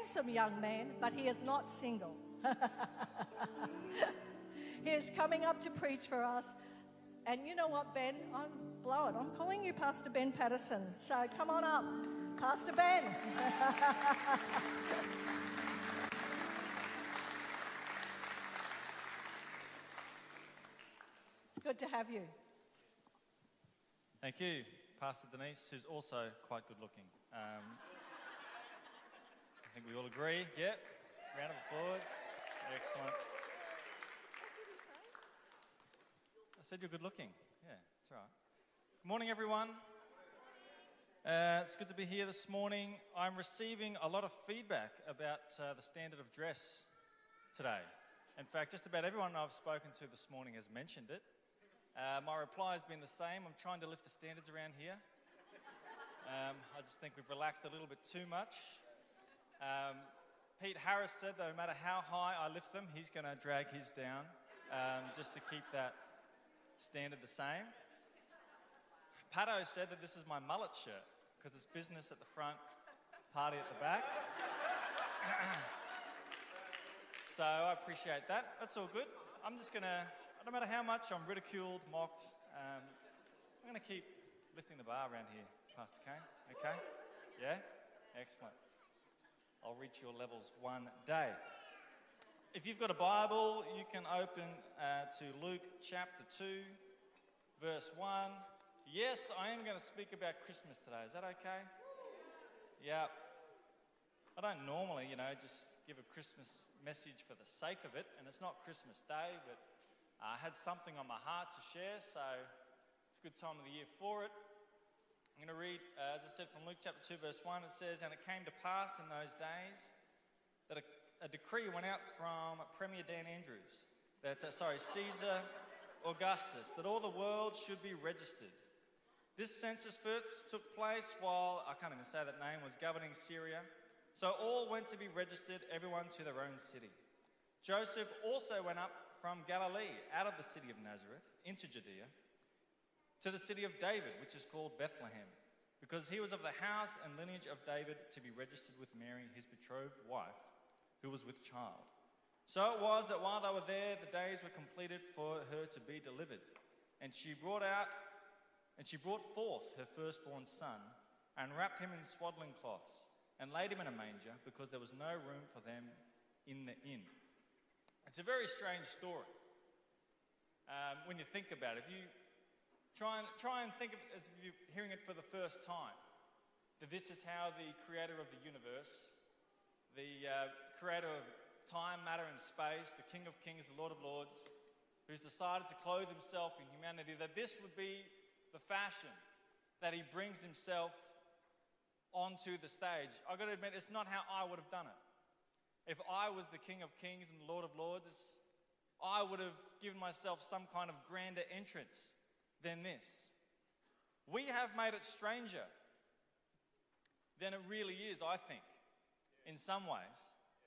handsome young man, but he is not single. He is coming up to preach for us. And you know what, Ben? I'm blowing. I'm calling you Pastor Ben Patterson. So come on up, Pastor Ben. It's good to have you. Thank you, Pastor Denise, who's also quite good looking. I think we all agree. Yep. Round of applause. Excellent. I said you're good looking. Yeah, that's right. Good morning, everyone. It's good to be here this morning. I'm receiving a lot of feedback about the standard of dress today. In fact, just about everyone I've spoken to this morning has mentioned it. My reply has been the same. I'm trying to lift the standards around here. I just think we've relaxed a little bit too much. Pete Harris said that no matter how high I lift them, he's going to drag his down just to keep that standard the same. Pato said that this is my mullet shirt because it's business at the front, party at the back. So I appreciate that. That's all good. I'm just going to, no matter how much I'm ridiculed, mocked, I'm going to keep lifting the bar around here, Pastor Kane. Okay? Yeah? Excellent. I'll reach your levels one day. If you've got a Bible, you can open to Luke chapter 2, verse 1. Yes, I am going to speak about Christmas today. Is that okay? Yeah. I don't normally, just give a Christmas message for the sake of it, and it's not Christmas Day, but I had something on my heart to share, so it's a good time of the year for it. I'm going to read, as I said, from Luke chapter 2, verse 1. It says, "And it came to pass in those days that a decree went out from Premier Dan Andrews, Caesar Augustus, that all the world should be registered. This census first took place while, I can't even say that name, was governing Syria. So all went to be registered, everyone to their own city. Joseph also went up from Galilee, out of the city of Nazareth, into Judea, to the city of David, which is called Bethlehem, because he was of the house and lineage of David, to be registered with Mary, his betrothed wife, who was with child. So it was that while they were there, the days were completed for her to be delivered. And she brought forth her firstborn son, and wrapped him in swaddling cloths, and laid him in a manger, because there was no room for them in the inn." It's a very strange story when you think about it. If you try and think of it as if you're hearing it for the first time, that this is how the creator of the universe, the creator of time, matter and space, the King of Kings, the Lord of Lords, who's decided to clothe himself in humanity, that this would be the fashion that he brings himself onto the stage. I've got to admit, it's not how I would have done it. If I was the King of Kings and the Lord of Lords, I would have given myself some kind of grander entrance than this. We have made it stranger than it really is, I think, in some ways.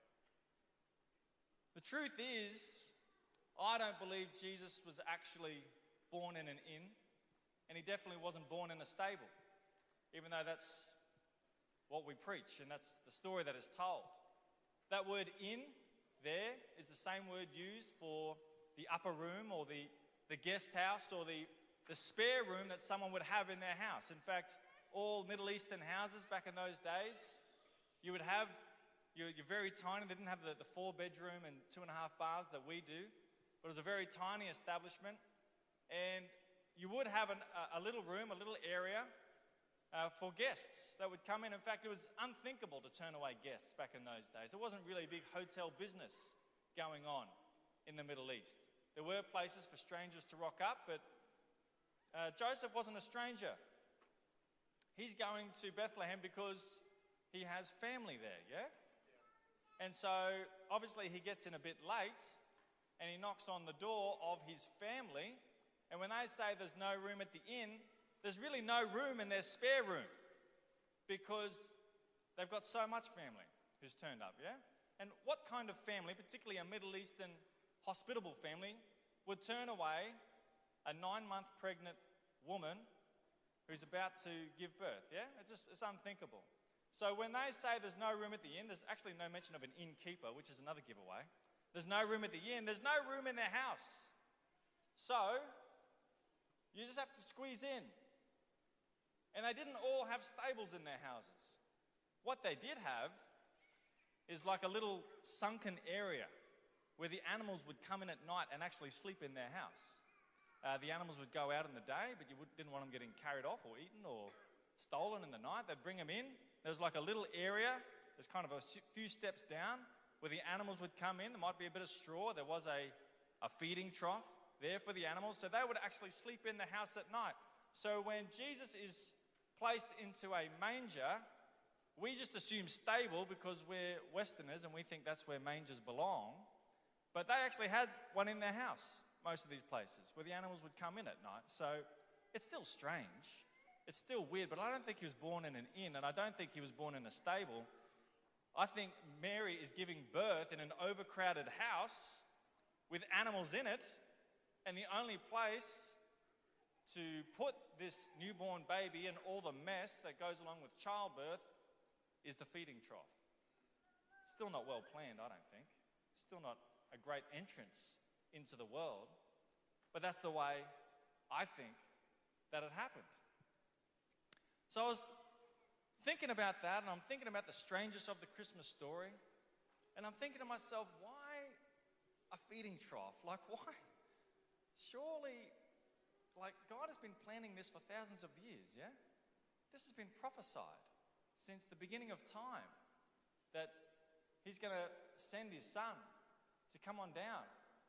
The truth is, I don't believe Jesus was actually born in an inn, and he definitely wasn't born in a stable, even though that's what we preach, and that's the story that is told. That word inn there is the same word used for the upper room or the guest house or the spare room that someone would have in their house. In fact, all Middle Eastern houses back in those days, you would have, you're very tiny. They didn't have the 4-bedroom and 2.5 baths that we do, but it was a very tiny establishment. And you would have a little room, a little area for guests that would come in. In fact, it was unthinkable to turn away guests back in those days. There wasn't really a big hotel business going on in the Middle East. There were places for strangers to rock up, but Joseph wasn't a stranger. He's going to Bethlehem because he has family there, yeah? And so, obviously, he gets in a bit late, and he knocks on the door of his family, and when they say there's no room at the inn, there's really no room in their spare room, because they've got so much family who's turned up, yeah? And what kind of family, particularly a Middle Eastern hospitable family, would turn away a 9-month pregnant woman who's about to give birth, yeah? It's unthinkable. So when they say there's no room at the inn, there's actually no mention of an innkeeper, which is another giveaway. There's no room at the inn. There's no room in their house. So you just have to squeeze in. And they didn't all have stables in their houses. What they did have is like a little sunken area where the animals would come in at night and actually sleep in their house. The animals would go out in the day, but you didn't want them getting carried off or eaten or stolen in the night. They'd bring them in. There was like a little area. There's kind of a few steps down where the animals would come in. There might be a bit of straw. There was a feeding trough there for the animals. So they would actually sleep in the house at night. So when Jesus is placed into a manger, we just assume stable because we're Westerners and we think that's where mangers belong. But they actually had one in their house, most of these places, where the animals would come in at night. So it's still strange. It's still weird, but I don't think he was born in an inn, and I don't think he was born in a stable. I think Mary is giving birth in an overcrowded house with animals in it, and the only place to put this newborn baby and all the mess that goes along with childbirth is the feeding trough. Still not well planned, I don't think. Still not a great entrance into the world. But that's the way I think that it happened. So I was thinking about that, and I'm thinking about the strangeness of the Christmas story. And I'm thinking to myself, why a feeding trough? Like, why? Surely, like, God has been planning this for thousands of years, yeah? This has been prophesied since the beginning of time, that he's going to send his son to come on down.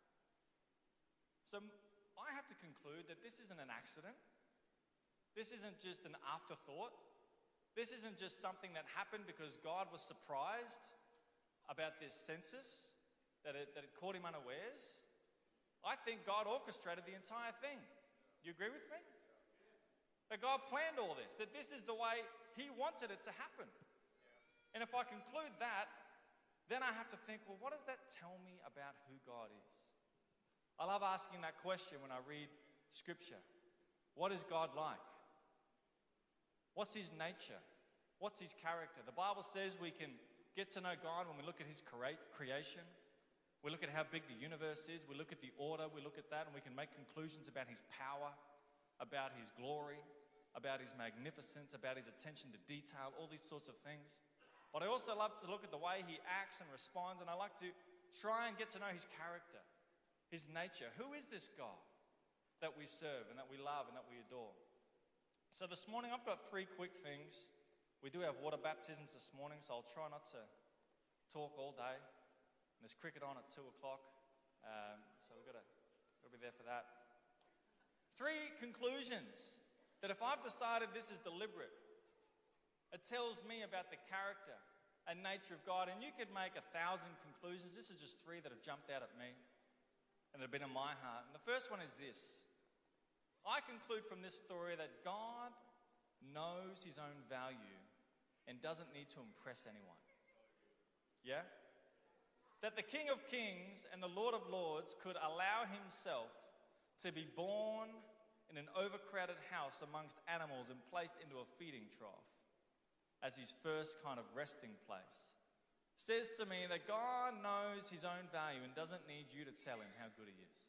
So I have to conclude that this isn't an accident. This isn't just an afterthought. This isn't just something that happened because God was surprised about this census, that it caught him unawares. I think God orchestrated the entire thing. You agree with me? That God planned all this, that this is the way he wanted it to happen. And if I conclude that, then I have to think, well, what does that tell me about who God is? I love asking that question when I read Scripture. What is God like? What's his nature? What's his character? The Bible says we can get to know God when we look at his creation. We look at how big the universe is. We look at the order. We look at that and we can make conclusions about his power, about his glory, about his magnificence, about his attention to detail, all these sorts of things. But I also love to look at the way he acts and responds, and I like to try and get to know his character, his nature. Who is this God that we serve and that we love and that we adore? So this morning I've got 3 quick things. We do have water baptisms this morning, so I'll try not to talk all day. And there's cricket on at 2 o'clock, so we've got to be there for that. 3 conclusions that if I've decided this is deliberate, it tells me about the character and nature of God. And you could make 1,000 conclusions. This is just 3 that have jumped out at me and that have been in my heart. And the first one is this. I conclude from this story that God knows his own value and doesn't need to impress anyone. Yeah? That the King of Kings and the Lord of Lords could allow himself to be born in an overcrowded house amongst animals and placed into a feeding trough as his first kind of resting place, says to me that God knows his own value and doesn't need you to tell him how good he is.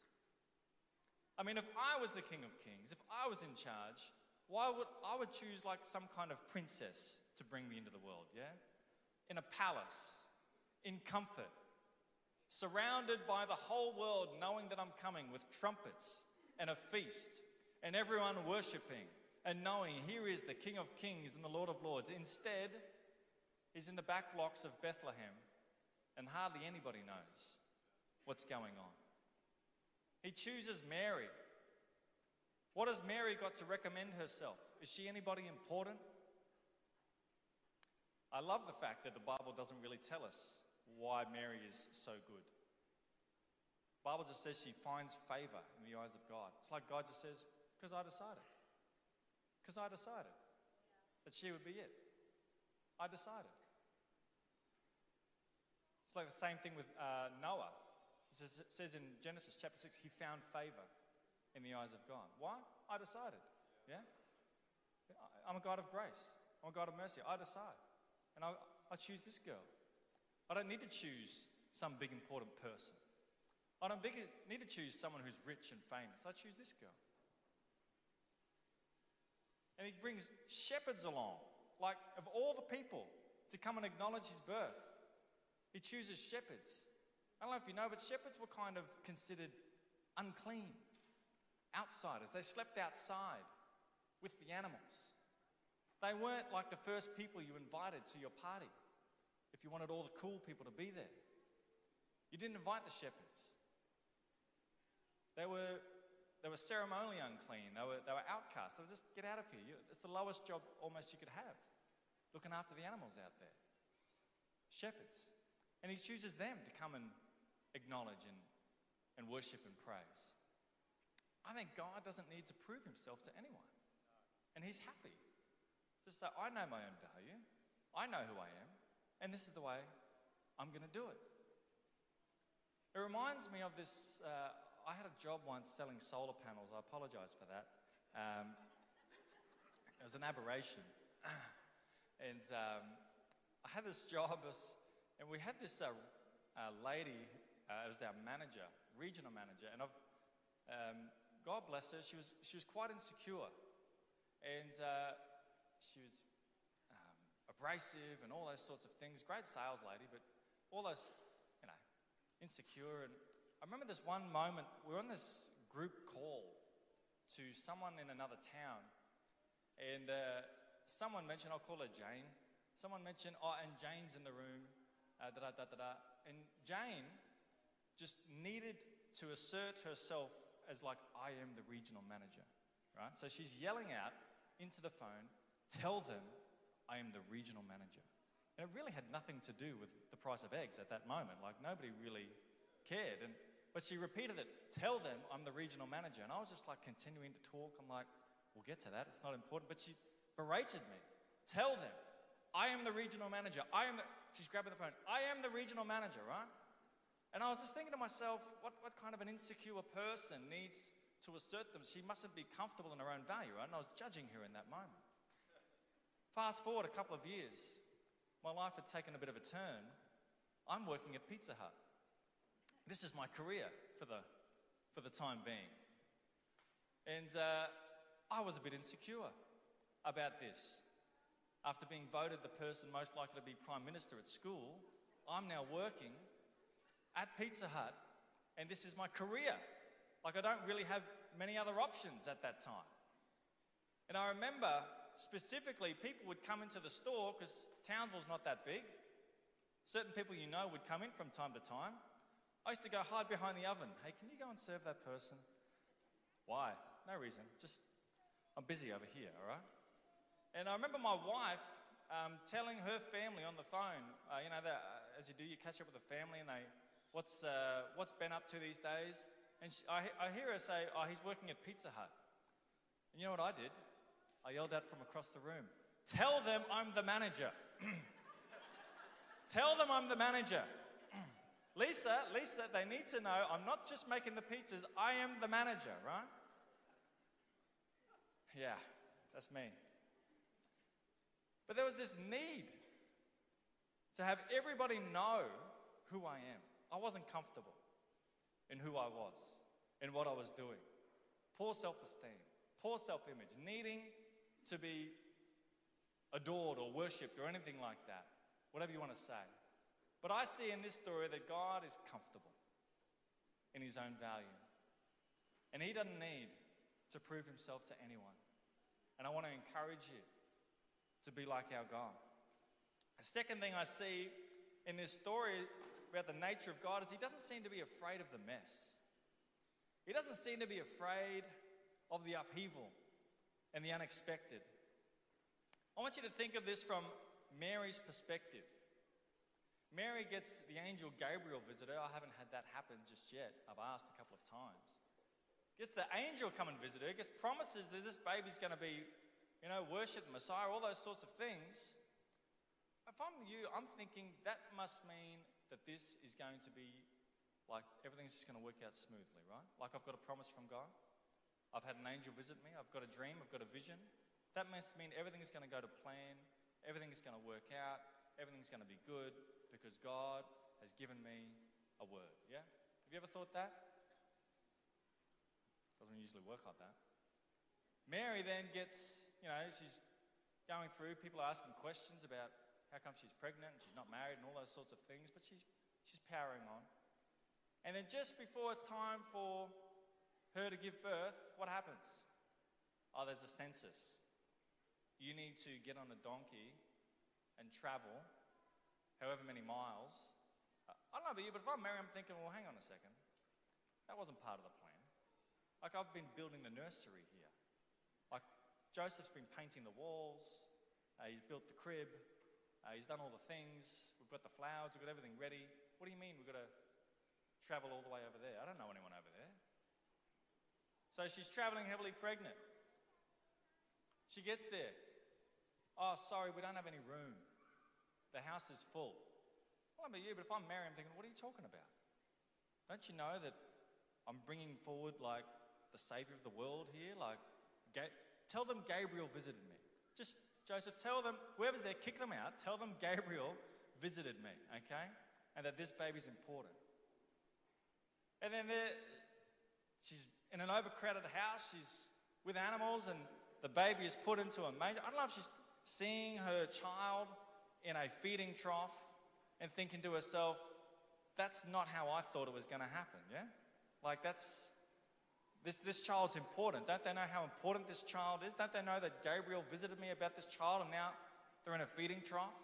I mean, if I was the King of Kings, if I was in charge, I would choose like some kind of princess to bring me into the world, yeah? In a palace, in comfort, surrounded by the whole world knowing that I'm coming with trumpets and a feast and everyone worshipping and knowing here is the King of Kings and the Lord of Lords. Instead, he's in the back blocks of Bethlehem and hardly anybody knows what's going on. He chooses Mary. What has Mary got to recommend herself? Is she anybody important? I love the fact that the Bible doesn't really tell us why Mary is so good. The Bible just says she finds favor in the eyes of God. It's like God just says, because I decided. Because I decided that she would be it. I decided. It's like the same thing with Noah. It says in Genesis chapter 6, he found favor in the eyes of God. Why? I decided. Yeah? I'm a God of grace. I'm a God of mercy. I decide. and I choose this girl. I don't need to choose some big important person. I don't need to choose someone who's rich and famous. I choose this girl. And he brings shepherds along, like of all the people, to come and acknowledge his birth. He chooses shepherds. I don't know if you know, but shepherds were kind of considered unclean, outsiders. They slept outside with the animals. They weren't like the first people you invited to your party if you wanted all the cool people to be there. You didn't invite the shepherds. They were ceremonially unclean. They were outcasts. They were just, get out of here. It's the lowest job almost you could have, looking after the animals out there. Shepherds. And he chooses them to come and acknowledge and worship and praise. I think God doesn't need to prove himself to anyone. And he's happy. Just say, I know my own value. I know who I am. And this is the way I'm going to do it. It reminds me of this. I had a job once selling solar panels. I apologise for that. It was an aberration. And I had this job, and we had this lady, it was our manager, regional manager, and God bless her, she was quite insecure. And she was abrasive and all those sorts of things. Great sales lady, but all those, insecure. And I remember this one moment, we were on this group call to someone in another town, and someone mentioned, I'll call her Jane. Someone mentioned, and Jane's in the room, and Jane just needed to assert herself as like, I am the regional manager, right? So she's yelling out into the phone, tell them I am the regional manager. And it really had nothing to do with the price of eggs at that moment. Like, nobody really cared. But she repeated it, tell them I'm the regional manager. And I was just like continuing to talk. I'm like, we'll get to that. It's not important. But she berated me. Tell them I am the regional manager. She's grabbing the phone. I am the regional manager, right? And I was just thinking to myself, what kind of an insecure person needs to assert them? She mustn't be comfortable in her own value, right? And I was judging her in that moment. Fast forward a couple of years, my life had taken a bit of a turn. I'm working at Pizza Hut. This is my career for the time being. And I was a bit insecure about this. After being voted the person most likely to be Prime Minister at school, I'm now working at Pizza Hut, and this is my career. Like, I don't really have many other options at that time. And I remember specifically people would come into the store, because Townsville's not that big. Certain people you know would come in from time to time. I used to go hide behind the oven. Hey, can you go and serve that person? Why? No reason. Just, I'm busy over here, all right? And I remember my wife telling her family on the phone, as you do, you catch up with the family and what's Ben up to these days? And I hear her say, he's working at Pizza Hut. And you know what I did? I yelled out from across the room, tell them I'm the manager. Tell them I'm the manager. Lisa, they need to know I'm not just making the pizzas, I am the manager, right? Yeah, that's me. But there was this need to have everybody know who I am. I wasn't comfortable in who I was, in what I was doing. Poor self-esteem, poor self-image, needing to be adored or worshipped or anything like that, whatever you want to say. But I see in this story that God is comfortable in his own value. And he doesn't need to prove himself to anyone. And I want to encourage you to be like our God. The second thing I see in this story about the nature of God is he doesn't seem to be afraid of the mess. He doesn't seem to be afraid of the upheaval and the unexpected. I want you to think of this from Mary's perspective. Mary gets the angel Gabriel visit her. I haven't had that happen just yet. I've asked a couple of times. Gets the angel come and visit her. Gets promises that this baby's going to be, worship the Messiah, all those sorts of things. If I'm you, I'm thinking that must mean that this is going to be like everything's just going to work out smoothly, right? Like I've got a promise from God. I've had an angel visit me. I've got a dream. I've got a vision. That must mean everything's going to go to plan. Everything's going to work out. everything's going to be good because God has given me a word. Yeah? Have you ever thought that? Doesn't usually work like that. Mary then gets, she's going through, people are asking questions about how come she's pregnant and she's not married and all those sorts of things, but she's powering on. And then just before it's time for her to give birth, what happens? Oh, there's a census. You need to get on a donkey and travel however many miles. I don't know about you, but if I'm Mary, I'm thinking, well, hang on a second. That wasn't part of the plan. Like, I've been building the nursery here. Like, Joseph's been painting the walls. He's built the crib. He's done all the things. We've got the flowers. We've got everything ready. What do you mean we've got to travel all the way over there? I don't know anyone over there. So she's traveling heavily pregnant. She gets there. Oh, sorry, we don't have any room. The house is full. Well, I don't know about you, but if I'm Mary, I'm thinking, what are you talking about? Don't you know that I'm bringing forward, like, the Saviour of the world here? Like, tell them Gabriel visited me. Just, Joseph, tell them, whoever's there, kick them out. Tell them Gabriel visited me, okay? And that this baby's important. And then she's in an overcrowded house. She's with animals, and the baby is put into a manger. I don't know if she's seeing her child in a feeding trough and thinking to herself, that's not how I thought it was going to happen, yeah? Like, this child's important. Don't they know how important this child is? Don't they know that Gabriel visited me about this child and now they're in a feeding trough?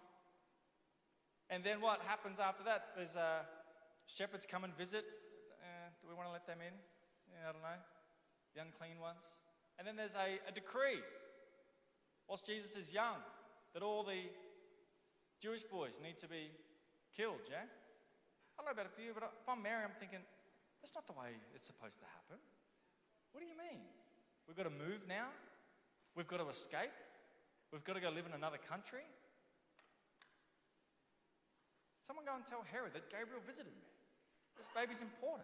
And then what happens after that? There's shepherds come and visit. Do we want to let them in? I don't know. The unclean ones. And then there's a decree, whilst Jesus is young, that all the Jewish boys need to be killed, yeah? I don't know about it for you, but if I'm Mary, I'm thinking, that's not the way it's supposed to happen. What do you mean? We've got to move now? We've got to escape? We've got to go live in another country? Someone go and tell Herod that Gabriel visited me. This baby's important.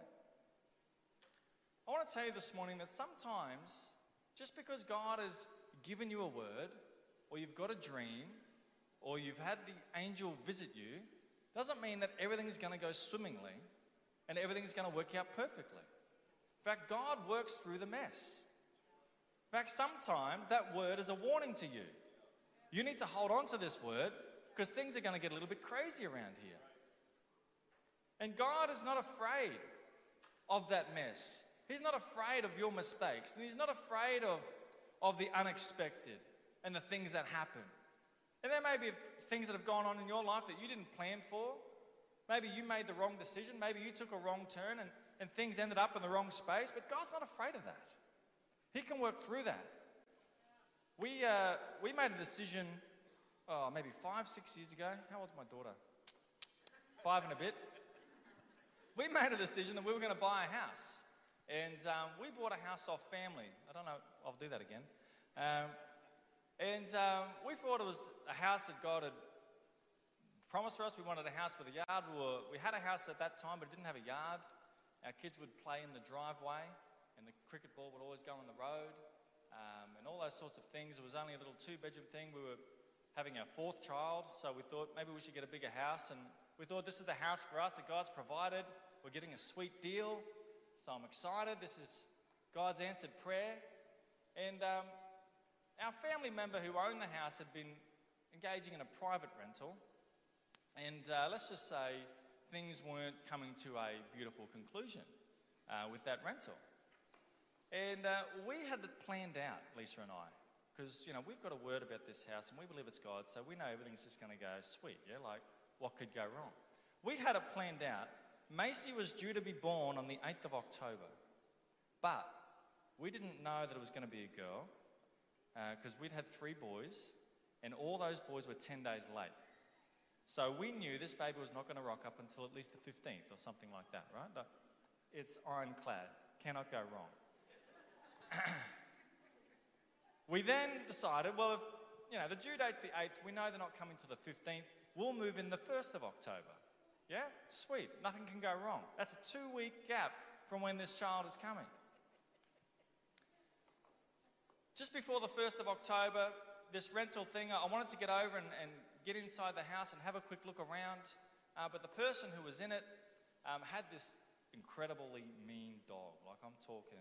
I want to tell you this morning that sometimes, just because God has given you a word, or you've got a dream, or you've had the angel visit you, doesn't mean that everything's going to go swimmingly and everything's going to work out perfectly. In fact, God works through the mess. In fact, sometimes that word is a warning to you. You need to hold on to this word because things are going to get a little bit crazy around here. And God is not afraid of that mess. He's not afraid of your mistakes. And He's not afraid of the unexpected and the things that happen. And there may be things that have gone on in your life that you didn't plan for. Maybe you made the wrong decision. Maybe you took a wrong turn and things ended up in the wrong space. But God's not afraid of that. He can work through that. We made a decision, maybe 5-6 years ago. How old's my daughter? 5 and a bit. We made a decision that we were going to buy a house. And we bought a house off family. I don't know, I'll do that again. We thought it was a house that God had promised for us. We wanted a house with a yard. We had a house at that time, but it didn't have a yard. Our kids would play in the driveway, and the cricket ball would always go on the road, and all those sorts of things. It was only a little 2-bedroom thing. We were having our 4th child, so we thought maybe we should get a bigger house. And we thought this is the house for us that God's provided. We're getting a sweet deal, so I'm excited. This is God's answered prayer. And our family member who owned the house had been engaging in a private rental. And let's just say things weren't coming to a beautiful conclusion with that rental. And we had it planned out, Lisa and I, because, we've got a word about this house and we believe it's God, so we know everything's just going to go sweet, yeah? Like, what could go wrong? We had it planned out. Macy was due to be born on the 8th of October, but we didn't know that it was going to be a girl because we'd had 3 boys and all those boys were 10 days late. So we knew this baby was not going to rock up until at least the 15th or something like that, right? It's ironclad. Cannot go wrong. We then decided, well, if the due date's the 8th, we know they're not coming to the 15th, we'll move in the 1st of October. Yeah? Sweet. Nothing can go wrong. That's a 2-week gap from when this child is coming. Just before the 1st of October, this rental thing, I wanted to get over and get inside the house and have a quick look around. But the person who was in it had this incredibly mean dog. Like, I'm talking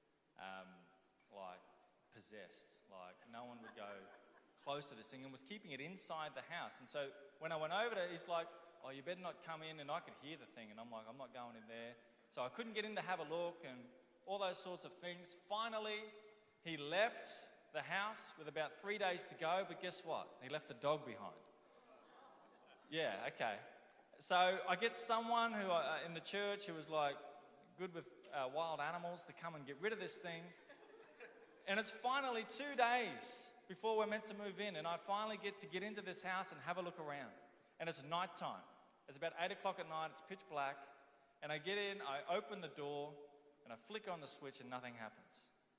like possessed. Like, no one would go close to this thing, and was keeping it inside the house. And so when I went over there, he's like, "Oh, you better not come in," and I could hear the thing, and I'm like, "I'm not going in there." So I couldn't get in to have a look and all those sorts of things. Finally, he left the house with about 3 days to go, but guess what? He left the dog behind. Yeah, okay. So I get someone who in the church who was like good with wild animals to come and get rid of this thing. And it's finally 2 days before we're meant to move in, and I finally get into this house and have a look around. And it's nighttime. It's about 8 o'clock at night. It's pitch black. And I get in, I open the door, and I flick on the switch, and nothing happens.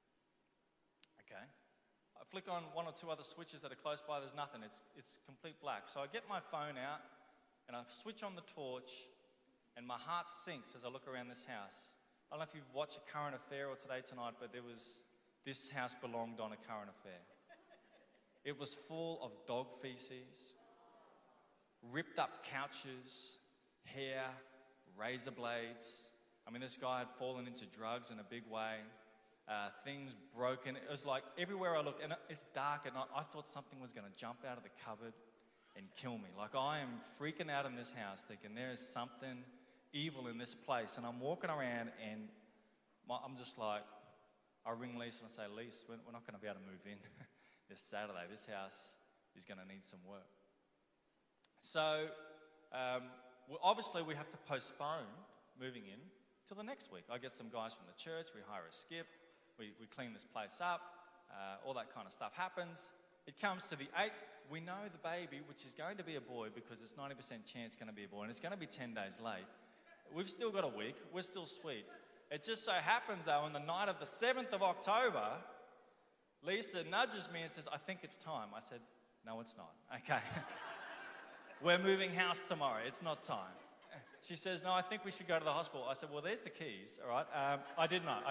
Okay. I flick on one or two other switches that are close by. There's nothing. It's complete black. So I get my phone out, and I switch on the torch, and my heart sinks as I look around this house. I don't know if you've watched A Current Affair or Today Tonight, but this house belonged on A Current Affair. It was full of dog feces, ripped up couches, hair, razor blades. I mean, this guy had fallen into drugs in a big way. Things broken. It was like everywhere I looked, and it's dark at night, I thought something was going to jump out of the cupboard and kill me. Like, I am freaking out in this house thinking there is something evil in this place. And I'm walking around, and I'm just like, I ring Lisa and I say, "Lisa, we're not going to be able to move in this Saturday. This house is going to need some work." So obviously we have to postpone moving in till the next week. I get some guys from the church, we hire a skip, we clean this place up, all that kind of stuff happens. It comes to the 8th, we know the baby, which is going to be a boy because it's 90% chance going to be a boy, and it's going to be 10 days late. We've still got a week, we're still sweet. It just so happens though, on the night of the 7th of October, Lisa nudges me and says, "I think it's time." I said, "No, it's not." Okay. "We're moving house tomorrow. It's not time." She says, "No, I think we should go to the hospital." I said, "Well, there's the keys, all right?" I did not.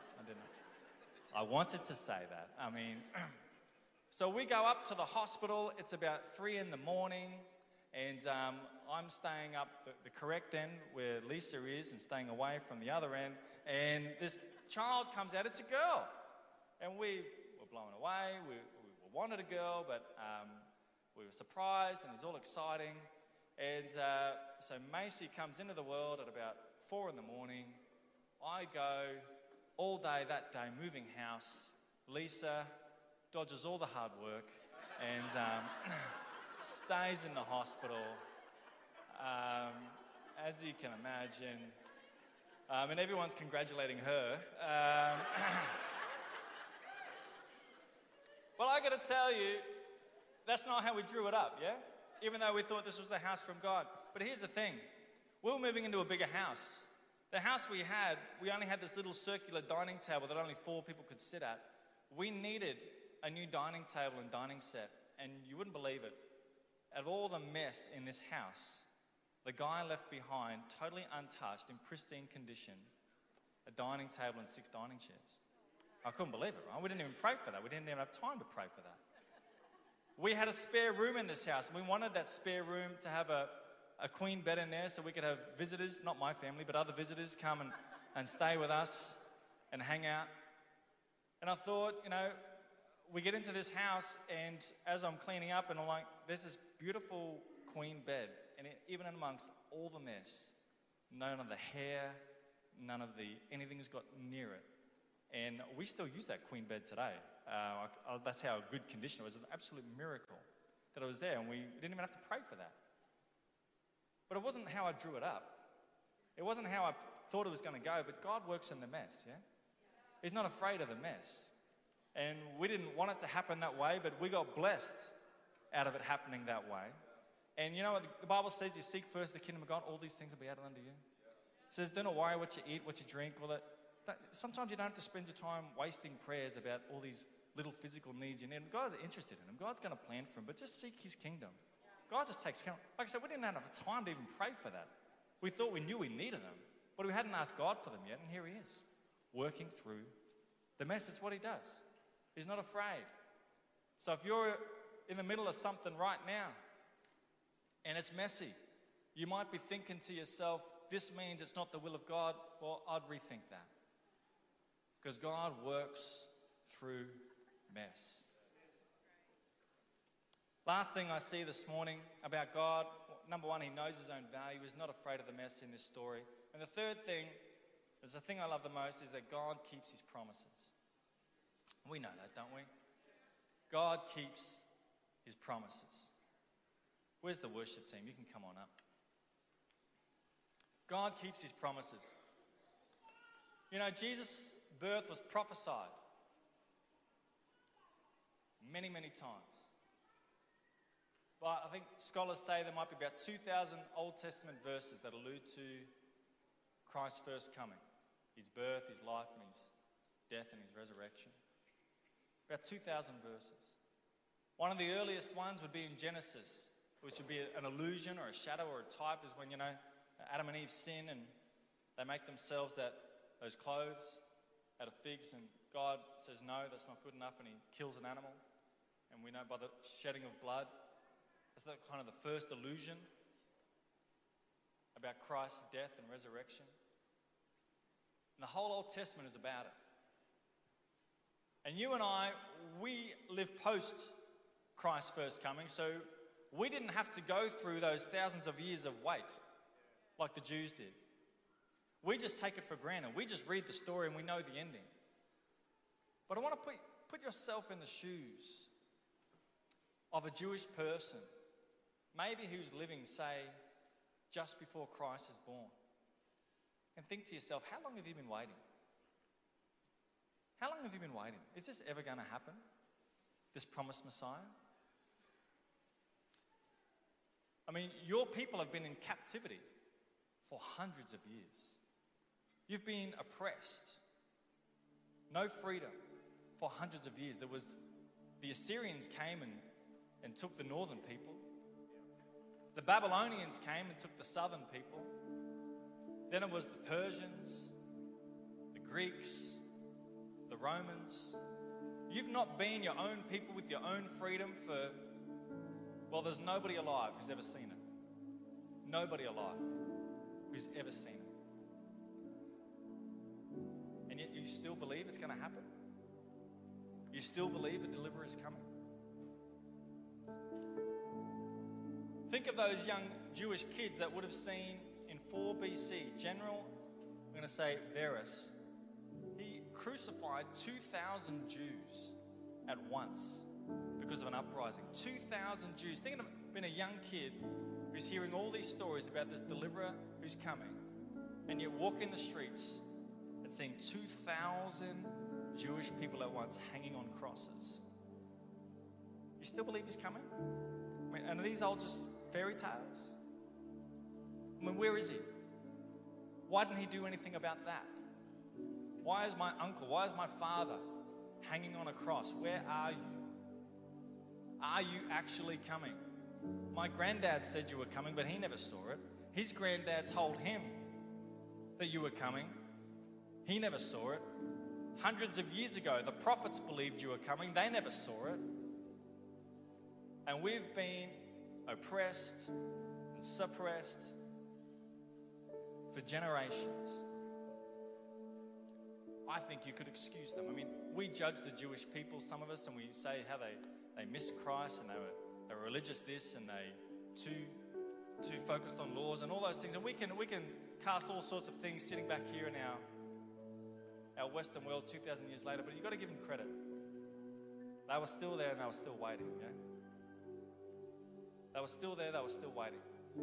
I wanted to say that. I mean, so we go up to the hospital. It's about 3 in the morning, and I'm staying up the correct end where Lisa is and staying away from the other end. And this child comes out. It's a girl. And we were blown away. We wanted a girl, but we were surprised, and it's all exciting. And so Macy comes into the world at about 4 in the morning. I go all day that day moving house. Lisa dodges all the hard work and stays in the hospital, as you can imagine. And everyone's congratulating her. Well, I got to tell you, that's not how we drew it up, yeah? Even though we thought this was the house from God. But here's the thing. We were moving into a bigger house. The house we only had this little circular dining table that only 4 people could sit at. We needed a new dining table and dining set. And you wouldn't believe it. Out of all the mess in this house, the guy left behind, totally untouched, in pristine condition, a dining table and 6 dining chairs. I couldn't believe it, right? We didn't even pray for that. We didn't even have time to pray for that. We had a spare room in this house. We wanted that spare room to have a queen bed in there so we could have visitors, not my family, but other visitors come and stay with us and hang out. And I thought, we get into this house, and as I'm cleaning up, and I'm like, there's this beautiful queen bed, and even amongst all the mess, none of the hair, anything's got near it. And we still use that queen bed today. That's how good condition it was. It was an absolute miracle that it was there, and we didn't even have to pray for that. But it wasn't how I drew it up. It wasn't how I thought it was going to go, but God works in the mess, yeah? He's not afraid of the mess. And we didn't want it to happen that way, but we got blessed out of it happening that way. And you know what the Bible says? You seek first the kingdom of God, all these things will be added unto you. It says, do not worry what you eat, what you drink, all that. Sometimes you don't have to spend your time wasting prayers about all these little physical needs you need. And God's interested in them. God's going to plan for them, but just seek His kingdom. God just takes care. Like I said, we didn't have enough time to even pray for that. We thought we knew we needed them, but we hadn't asked God for them yet, and here He is, working through the mess. It's what He does. He's not afraid. So if you're in the middle of something right now, And it's messy. You might be thinking to yourself, this means it's not the will of God. Well, I'd rethink that. Because God works through mess. Last thing I see this morning about God, number one, he knows his own value. He's not afraid of the mess in this story. And the third thing, is the thing I love the most, is that God keeps his promises. We know that, don't we? God keeps his promises. Where's the worship team? You can come on up. God keeps his promises. You know, Jesus' birth was prophesied many, many times. But I think scholars say there might be about 2,000 Old Testament verses that allude to Christ's first coming. His birth, his life, and his death and his resurrection. About 2,000 verses. One of the earliest ones would be in Genesis, which would be an illusion or a shadow or a type, is when, Adam and Eve sin and they make themselves those clothes out of figs, and God says, no, that's not good enough, and he kills an animal. And we know by the shedding of blood, that's kind of the first illusion about Christ's death and resurrection. And the whole Old Testament is about it. And you and I, we live post Christ's first coming, so we didn't have to go through those thousands of years of wait like the Jews did. We just take it for granted. We just read the story and we know the ending. But I want to put yourself in the shoes of a Jewish person, maybe who's living, say, just before Christ is born. And think to yourself, how long have you been waiting? How long have you been waiting? Is this ever going to happen? This promised Messiah? I mean, your people have been in captivity for hundreds of years. You've been oppressed. No freedom for hundreds of years. The Assyrians came and took the northern people. The Babylonians came and took the southern people. Then it was the Persians, the Greeks, the Romans. You've not been your own people with your own freedom there's nobody alive who's ever seen it. Nobody alive who's ever seen it. And yet you still believe it's going to happen? You still believe the deliverer is coming? Think of those young Jewish kids that would have seen in 4 BC, General, I'm going to say Varus, he crucified 2,000 Jews at once because of an uprising. 2,000 Jews. Think of being a young kid who's hearing all these stories about this deliverer who's coming, and yet walking the streets and seeing 2,000 Jewish people at once hanging on crosses. You still believe he's coming? I mean, and are these all just fairy tales? I mean, where is he? Why didn't he do anything about that? Why is my uncle, why is my father hanging on a cross? Where are you? Are you actually coming? My granddad said you were coming, but he never saw it. His granddad told him that you were coming. He never saw it. Hundreds of years ago, the prophets believed you were coming. They never saw it. And we've been oppressed and suppressed for generations. I think you could excuse them. I mean, we judge the Jewish people, some of us, and we say how they missed Christ and they were religious this and they too focused on laws and all those things. And we can cast all sorts of things sitting back here in our Western world 2,000 years later, but you've got to give them credit. They were still there and they were still waiting. Yeah? They were still there, they were still waiting.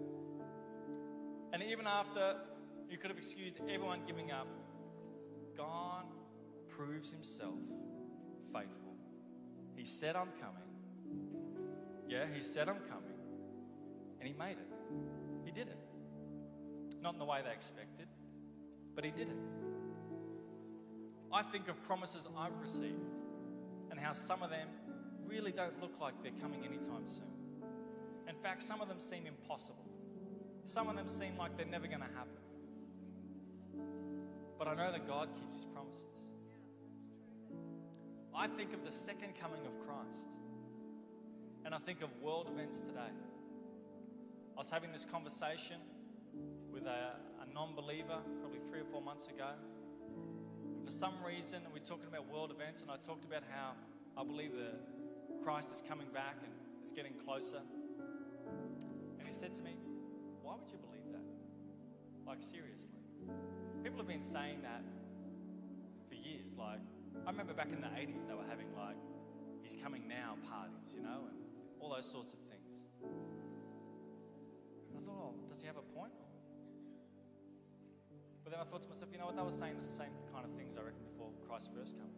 And even after you could have excused everyone giving up, God proves himself faithful. He said, I'm coming. Yeah, he said, I'm coming. And he made it. He did it. Not in the way they expected, but he did it. I think of promises I've received and how some of them really don't look like they're coming anytime soon. In fact, some of them seem impossible. Some of them seem like they're never going to happen. But I know that God keeps his promises. I think of the second coming of Christ, and I think of world events today. I was having this conversation with a non-believer probably 3 or 4 months ago. And for some reason, we're talking about world events, and I talked about how I believe that Christ is coming back and it's getting closer. And he said to me, why would you believe that? Like, seriously. People have been saying that for years. Like, I remember back in the 80s, they were having like, he's coming now parties, you know, and all those sorts of things. And I thought, oh, does he have a point? But then I thought to myself, you know what, they were saying the same kind of things, I reckon, before Christ first came.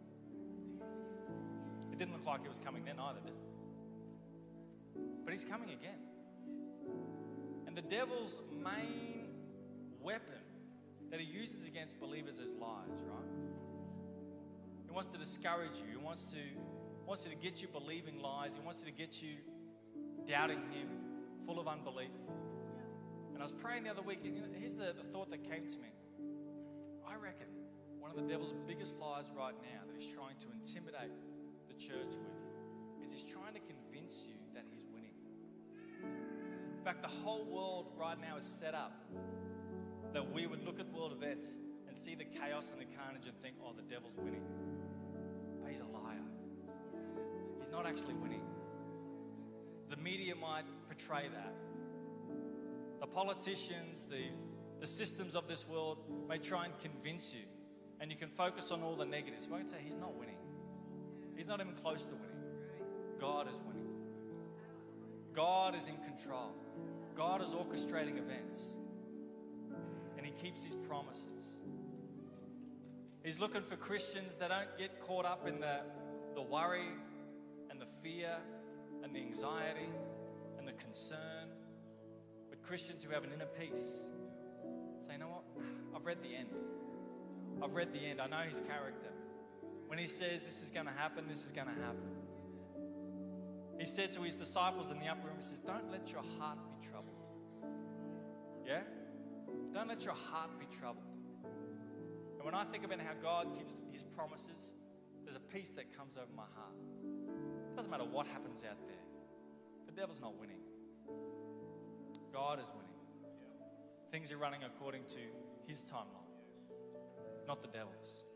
It didn't look like he was coming then either, did it? But he's coming again. And the devil's main weapon that he uses against believers is lies, right? He wants to discourage you. He wants you to get you believing lies. He wants you to get you doubting him, full of unbelief. And I was praying the other week, and here's the thought that came to me. I reckon one of the devil's biggest lies right now that he's trying to intimidate the church with is he's trying to convince you that he's winning. In fact, the whole world right now is set up that we would look at world events and see the chaos and the carnage and think, oh, the devil's winning. But he's a liar. He's not actually winning. The media might portray that. The politicians, the systems of this world may try and convince you, and you can focus on all the negatives. But I can say he's not winning. He's not even close to winning. God is winning. God is in control. God is orchestrating events. And he keeps his promises. He's looking for Christians that don't get caught up in the worry and the fear and the anxiety and the concern, but Christians who have an inner peace. Say, you know what? I've read the end. I've read the end. I know his character. When he says this is going to happen, this is going to happen. He said to his disciples in the upper room, he says, don't let your heart be troubled. Yeah? Don't let your heart be troubled. And when I think about how God keeps his promises, there's a peace that comes over my heart. It doesn't matter what happens out there. The devil's not winning. God is winning. Things are running according to his timeline, not the devil's.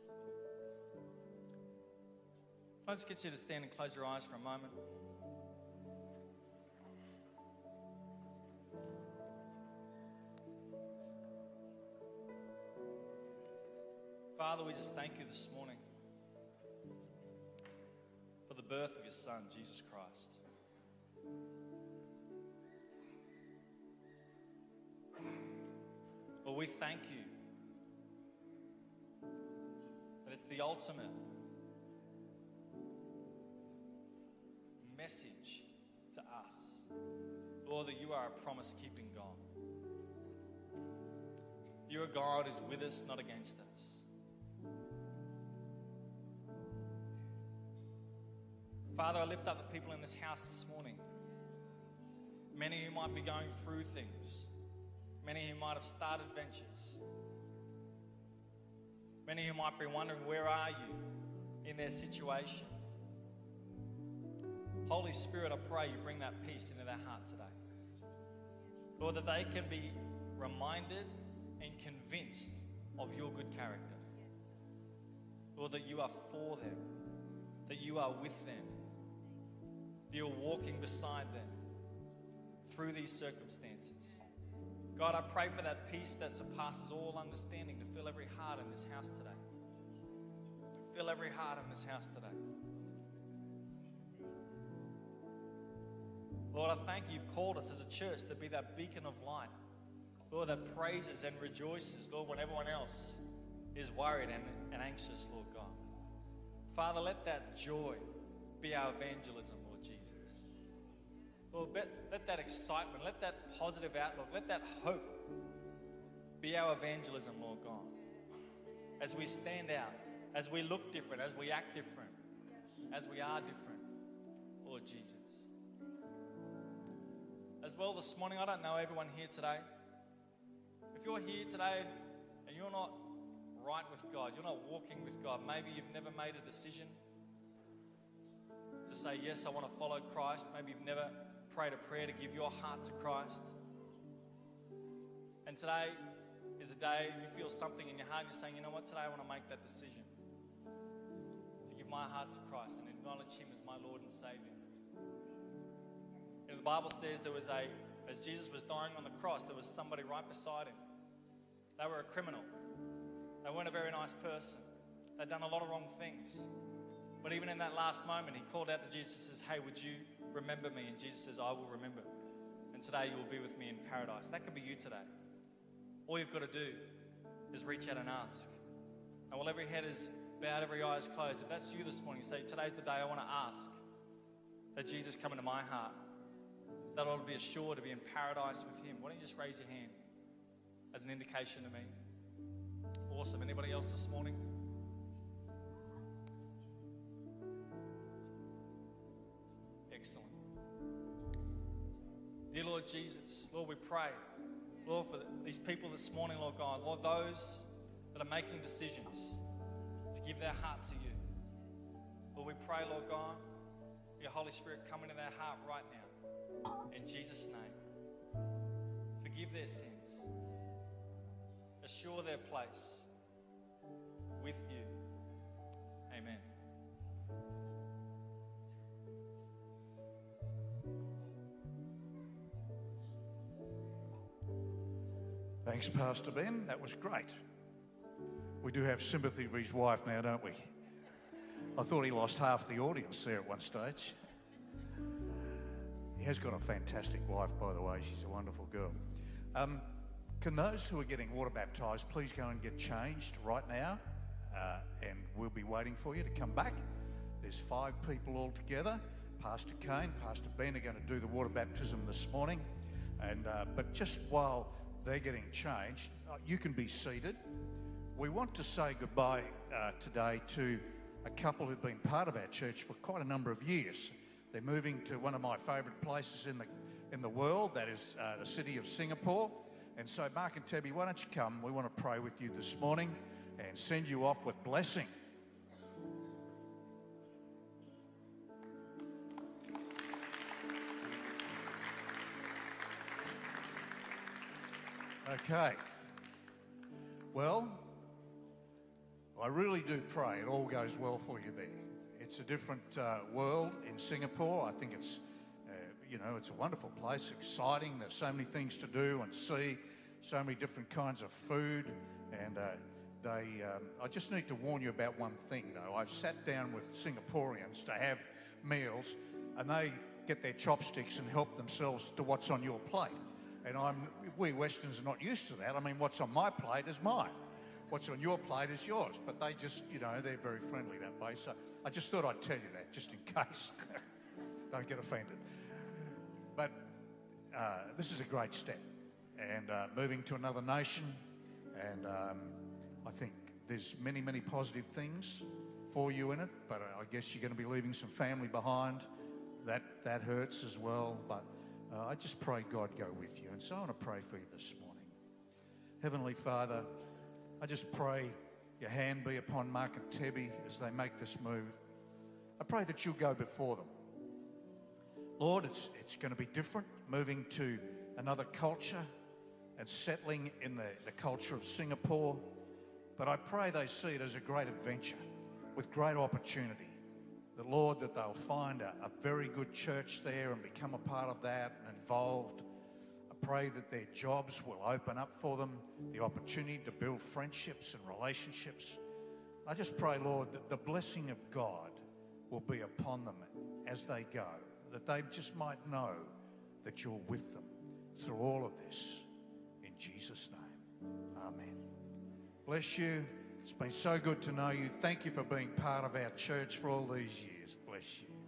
Let's get you to stand and close your eyes for a moment. Father, we just thank you this morning for the birth of your Son, Jesus Christ. Lord, we thank you that it's the ultimate message to us, Lord, that you are a promise-keeping God. You're a God who's with us, not against us. Father, I lift up the people in this house this morning. Many who might be going through things. Many who might have started ventures. Many who might be wondering, where are you in their situation? Holy Spirit, I pray you bring that peace into their heart today. Lord, that they can be reminded and convinced of your good character. Lord, that you are for them, that you are with them, that you're walking beside them through these circumstances. God, I pray for that peace that surpasses all understanding to fill every heart in this house today. To fill every heart in this house today. Lord, I thank you, you've called us as a church to be that beacon of light. Lord, that praises and rejoices, Lord, when everyone else is worried and anxious, Lord God. Father, let that joy be our evangelism, Lord Jesus. Lord, let that excitement, let that positive outlook, let that hope be our evangelism, Lord God. As we stand out, as we look different, as we act different, as we are different, Lord Jesus. As well this morning, I don't know everyone here today. If you're here today and you're not right with God, you're not walking with God, maybe you've never made a decision to say, yes, I want to follow Christ. Maybe you've never prayed a prayer to give your heart to Christ. And today is a day you feel something in your heart and you're saying, you know what, today I want to make that decision to give my heart to Christ and acknowledge Him as my Lord and Saviour. You know, the Bible says as Jesus was dying on the cross, there was somebody right beside Him. They were a criminal. They weren't a very nice person. They'd done a lot of wrong things. But even in that last moment, He called out to Jesus and says, hey, would you remember me? And Jesus says, I will remember. And today you will be with me in paradise. That could be you today. All you've got to do is reach out and ask. And while every head is bowed, every eye is closed, if that's you this morning, you say, today's the day I want to ask that Jesus come into my heart, that I will be assured to be in paradise with Him. Why don't you just raise your hand as an indication to me? Awesome. Anybody else this morning? Excellent. Dear Lord Jesus, Lord, we pray, Lord, for these people this morning, Lord God, Lord, those that are making decisions to give their heart to You. Lord, we pray, Lord God, Your Holy Spirit come into their heart right now. In Jesus' name. Forgive their sins. Assure their place with You. Amen. Thanks, Pastor Ben. That was great. We do have sympathy for his wife now, don't we? I thought he lost half the audience there at one stage. He has got a fantastic wife, by the way. She's a wonderful girl. Can those who are getting water baptised please go and get changed right now? And we'll be waiting for you to come back. There's 5 people all together. Pastor Kane, Pastor Ben are going to do the water baptism this morning. But just while they're getting changed, you can be seated. We want to say goodbye today to a couple who've been part of our church for quite a number of years. They're moving to one of my favourite places in the world, that is the city of Singapore. And so, Mark and Tabby, why don't you come? We want to pray with you this morning and send you off with blessing. Okay. Well, I really do pray it all goes well for you there. It's a different world in Singapore. I think it's, it's a wonderful place, exciting. There's so many things to do and see, so many different kinds of food. And I just need to warn you about one thing, though. I've sat down with Singaporeans to have meals, and they get their chopsticks and help themselves to what's on your plate. And we Westerns are not used to that. I mean, what's on my plate is mine. What's on your plate is yours. But they just, they're very friendly that way. So I just thought I'd tell you that, just in case. Don't get offended. But this is a great step. And moving to another nation. And I think there's many, many positive things for you in it. But I guess you're going to be leaving some family behind. That hurts as well. But I just pray God go with you. And so I want to pray for you this morning. Heavenly Father, I just pray your hand be upon Mark and Tebby as they make this move. I pray that you'll go before them. Lord, it's going to be different, moving to another culture and settling in the culture of Singapore. But I pray they see it as a great adventure with great opportunity. That, Lord, that they'll find a very good church there and become a part of that and involved. I pray that their jobs will open up for them, the opportunity to build friendships and relationships. I just pray, Lord, that the blessing of God will be upon them as they go, that they just might know that you're with them through all of this. In Jesus' name, amen. Bless you. It's been so good to know you. Thank you for being part of our church for all these years. Bless you.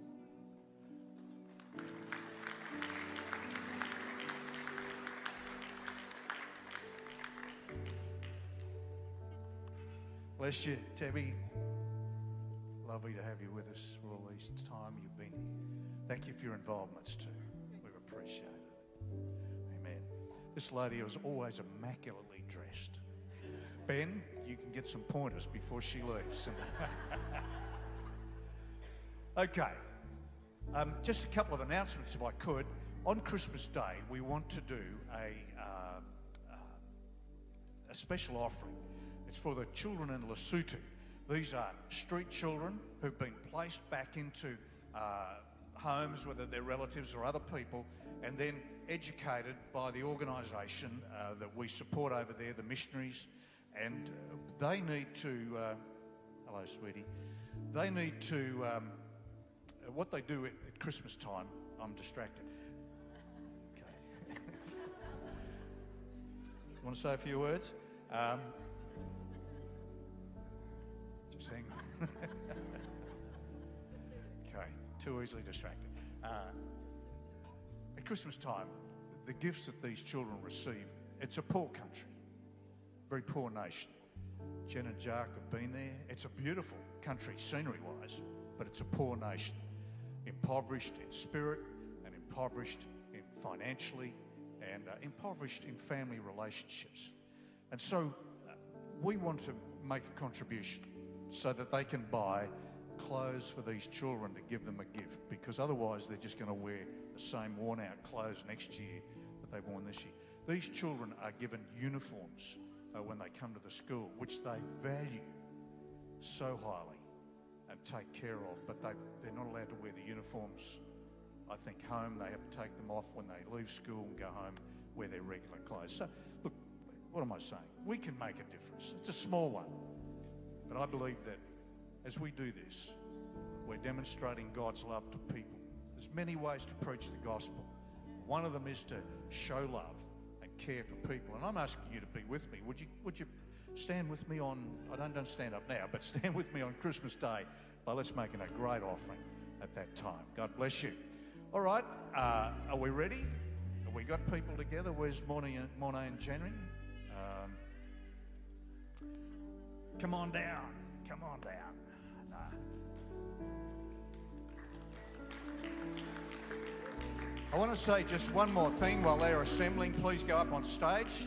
Bless you, Tabby. Lovely to have you with us for all this time you've been here. Thank you for your involvements too. We appreciate it. Amen. This lady was always immaculately dressed. Ben, you can get some pointers before she leaves. Okay. Just a couple of announcements, if I could. On Christmas Day, we want to do a special offering. It's for the children in Lesotho. These are street children who've been placed back into homes, whether they're relatives or other people, and then educated by the organisation that we support over there, the missionaries. And they need to, hello sweetie, they need to, what they do at Christmas time, I'm distracted. Okay. You want to say a few words? Just hang on. Okay, too easily distracted. At Christmas time, the gifts that these children receive, it's a poor country, very poor nation. Jen and Jack have been there. It's a beautiful country scenery-wise, but it's a poor nation, impoverished in spirit and impoverished in financially and impoverished in family relationships. And so we want to make a contribution so that they can buy clothes for these children to give them a gift, because otherwise they're just going to wear the same worn-out clothes next year that they've worn this year. These children are given uniforms when they come to the school, which they value so highly and take care of, but they're not allowed to wear the uniforms. I think home, they have to take them off when they leave school and go home, wear their regular clothes. So, look, what am I saying? We can make a difference. It's a small one. But I believe that as we do this, we're demonstrating God's love to people. There's many ways to preach the gospel. One of them is to show love and care for people. And I'm asking you to be with me. Would you stand with me on, I don't stand up now, but stand with me on Christmas Day by let's making a great offering at that time. God bless you. All right, are we ready? Have we got people together? Where's Monet and January? Come on down. Come on down. I want to say just one more thing while they're assembling. Please go up on stage.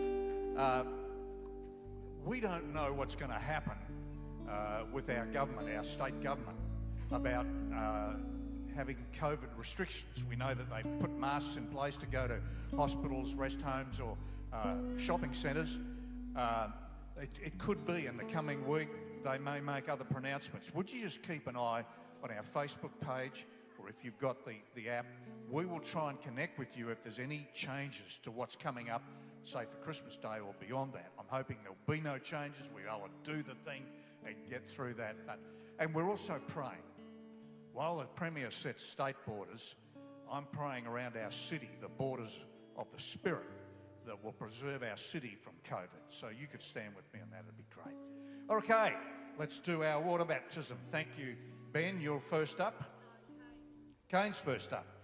We don't know what's going to happen with our government, our state government, about having COVID restrictions. We know that they put masks in place to go to hospitals, rest homes or shopping centres. It could be in the coming week they may make other pronouncements. Would you just keep an eye on our Facebook page, or if you've got the app, we will try and connect with you if there's any changes to what's coming up, say for Christmas Day or beyond that. I'm hoping there'll be no changes. We're able to do the thing and get through that. And we're also praying. While the Premier sets state borders, I'm praying around our city, the borders of the Spirit, that will preserve our city from COVID. So you could stand with me on that, it'd be great. Okay, let's do our water baptism. Thank you, Ben. You're first up. Kane's first up.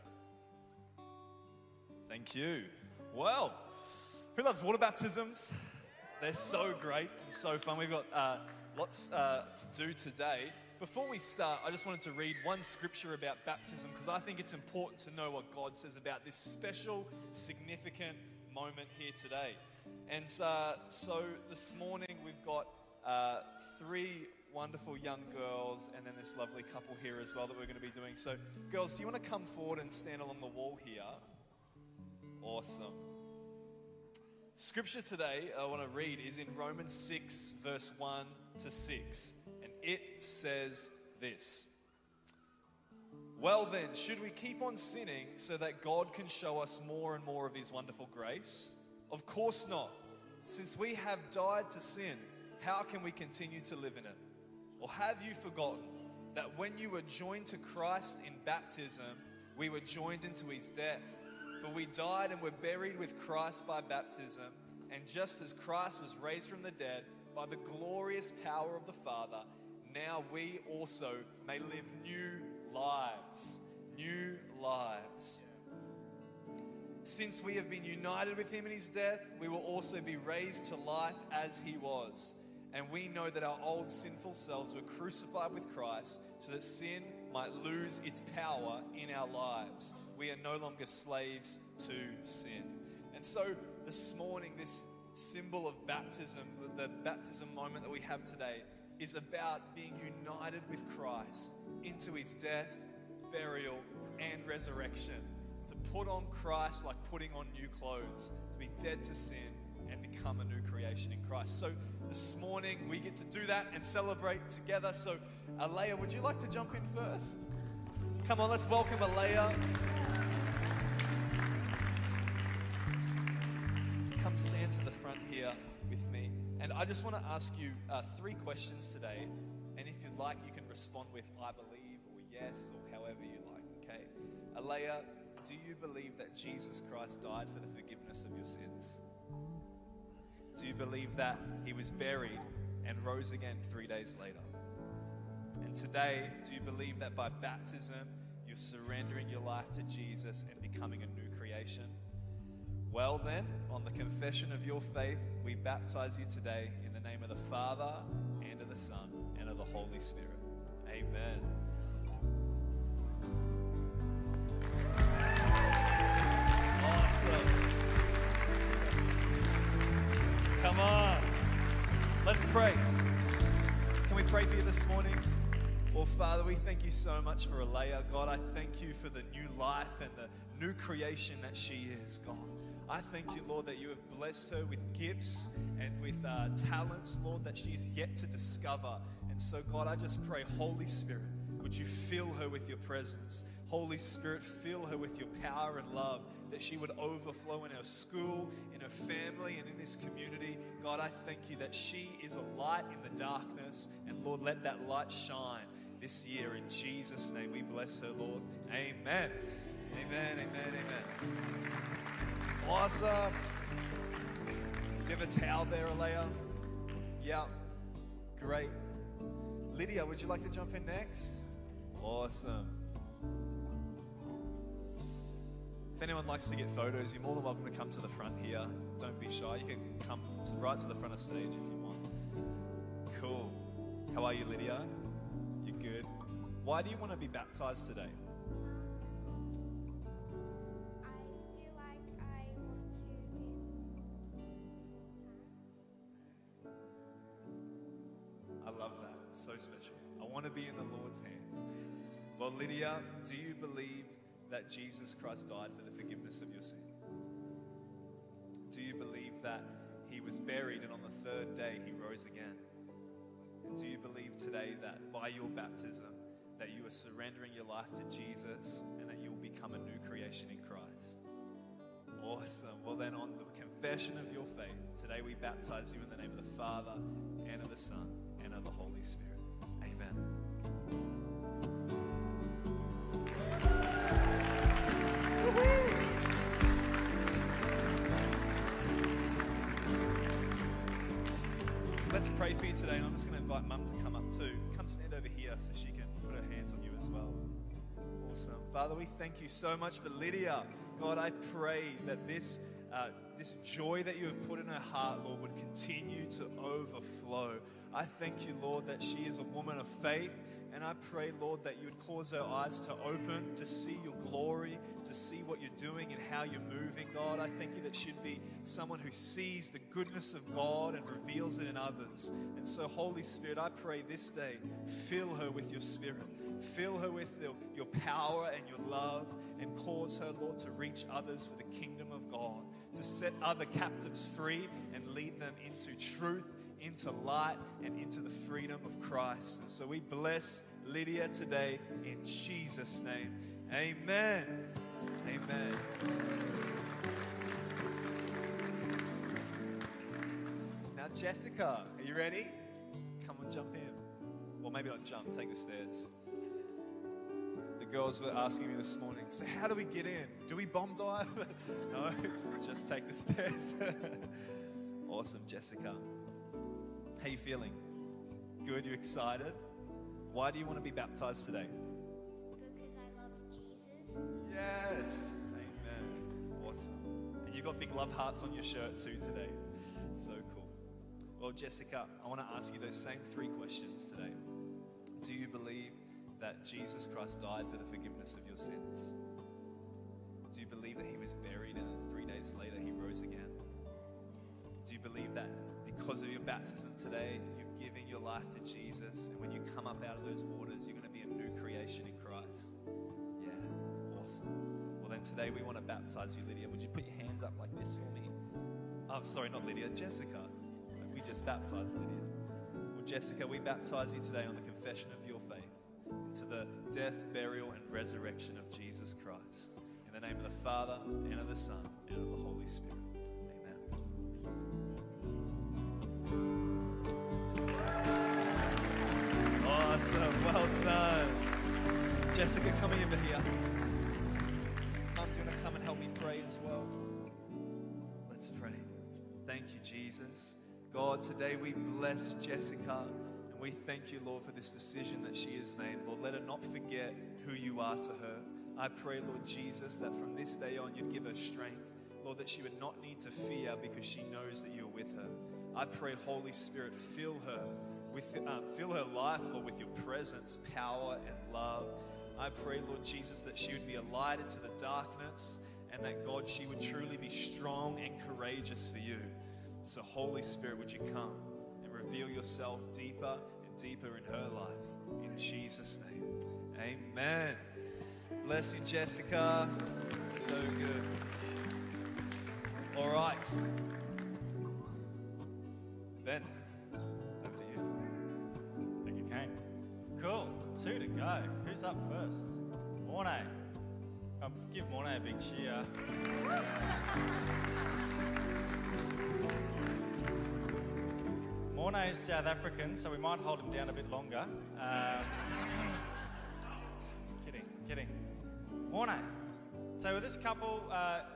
Thank you. Well, who loves water baptisms? They're so great and so fun. We've got lots to do today. Before we start, I just wanted to read one scripture about baptism, because I think it's important to know what God says about this special, significant moment here today. And so this morning we've got 3 wonderful young girls and then this lovely couple here as well that we're going to be doing. So girls, do you want to come forward and stand along the wall here? Awesome. Scripture today I want to read is in Romans 6 verse 1 to 6, and it says this: Well then, should we keep on sinning so that God can show us more and more of His wonderful grace? Of course not. Since we have died to sin, how can we continue to live in it? Or have you forgotten that when you were joined to Christ in baptism, we were joined into His death? For we died and were buried with Christ by baptism, and just as Christ was raised from the dead by the glorious power of the Father, now we also may live new lives. New lives. Since we have been united with Him in His death, we will also be raised to life as He was. And we know that our old sinful selves were crucified with Christ so that sin might lose its power in our lives. We are no longer slaves to sin. And so this morning, this symbol of baptism, the baptism moment that we have today, is about being united with Christ into His death, burial, and resurrection. To put on Christ like putting on new clothes. To be dead to sin and become a new creation in Christ. So this morning we get to do that and celebrate together. So Alea, would you like to jump in first? Come on, let's welcome Alea. Come stand to the front here with me. And I just want to ask you 3 questions today. And if you'd like, you can respond with I believe or yes or however you like, okay? Alea, do you believe that Jesus Christ died for the forgiveness of your sins? Do you believe that he was buried and rose again 3 days later? And today, do you believe that by baptism, you're surrendering your life to Jesus and becoming a new creation? Well then, on the confession of your faith, we baptize you today in the name of the Father, and of the Son, and of the Holy Spirit. Amen. Awesome. Come on. Let's pray. Can we pray for you this morning? Well, Father, we thank you so much for Alea. God, I thank you for the new life and the new creation that she is, God. I thank you, Lord, that you have blessed her with gifts and with talents, Lord, that she is yet to discover. And so, God, I just pray, Holy Spirit, would you fill her with your presence? Holy Spirit, fill her with your power and love, that she would overflow in her school, in her family, and in this community. God, I thank you that she is a light in the darkness. And Lord, let that light shine this year. In Jesus' name, we bless her, Lord. Amen. Amen, amen, amen. Awesome. Do you have a towel there, Alea? Yeah. Great. Lydia, would you like to jump in next? Awesome. If anyone likes to get photos, you're more than welcome to come to the front here. Don't be shy. You can come right to the front of stage if you want. Cool. How are you, Lydia? You're good. Why do you want to be baptized today? So special. I want to be in the Lord's hands. Well, Lydia, do you believe that Jesus Christ died for the forgiveness of your sin? Do you believe that he was buried and on the 3rd day he rose again? And do you believe today that by your baptism that you are surrendering your life to Jesus and that you will become a new creation in Christ? Awesome. Well then, on the confession of your faith, today we baptize you in the name of the Father and of the Son and of the Holy Spirit. Amen. Let's pray for you today, and I'm just going to invite Mum to come up too. Come stand over here so she can put her hands on you as well. Awesome. Father, we thank you so much for Lydia. God, I pray that this joy that you have put in her heart, Lord, would continue to overflow. I thank you, Lord, that she is a woman of faith. And I pray, Lord, that you would cause her eyes to open, to see your glory, to see what you're doing and how you're moving, God. I thank you that she'd be someone who sees the goodness of God and reveals it in others. And so, Holy Spirit, I pray this day, fill her with your Spirit. Fill her with your power and your love, and cause her, Lord, to reach others for the kingdom of God, to set other captives free and lead them into truth, into light, and into the freedom of Christ. And so we bless Lydia today in Jesus' name. Amen. Amen. Now, Jessica, are you ready? Come on, jump in. Or maybe not jump, take the stairs. The girls were asking me this morning, so how do we get in? Do we bomb dive? No, just take the stairs. Awesome, Jessica. How you feeling? Good, you excited? Why do you want to be baptized today? Because I love Jesus. Yes. Amen. Awesome. And you've got big love hearts on your shirt too today. So cool. Well, Jessica, I want to ask you those same 3 questions today. Do you believe that Jesus Christ died for the forgiveness of your sins? Do you believe that he was buried and then 3 days later he rose again? Do you believe that because of your baptism today, you're giving your life to Jesus, and when you come up out of those waters, you're going to be a new creation in Christ? Yeah, awesome. Well then today we want to baptize you, Lydia. Would you put your hands up like this for me? Oh, sorry, not Lydia, Jessica. We just baptized Lydia. Well, Jessica, we baptize you today on the confession of your faith into the death, burial, and resurrection of Jesus Christ. In the name of the Father, and of the Son, and of the Holy Spirit. Amen. Awesome. Well done. Jessica, coming over here. Mum, do you want to come and help me pray as well? Let's pray. Thank you, Jesus. God, today we bless Jessica and we thank you, Lord, for this decision that she has made. Lord, let her not forget who you are to her. I pray, Lord Jesus, that from this day on you'd give her strength. Lord, that she would not need to fear because she knows that you're with her. I pray, Holy Spirit, fill her life, Lord, with your presence, power, and love. I pray, Lord Jesus, that she would be a light into the darkness and that, God, she would truly be strong and courageous for you. So, Holy Spirit, would you come and reveal yourself deeper and deeper in her life. In Jesus' name, amen. Bless you, Jessica. So good. All right. Ben, over to you. Thank you, Kane. Cool. 2 to go. Who's up first? Mornay. Give Mornay a big cheer. Mornay's South African, so we might hold him down a bit longer. Kidding. Mornay. So with this couple,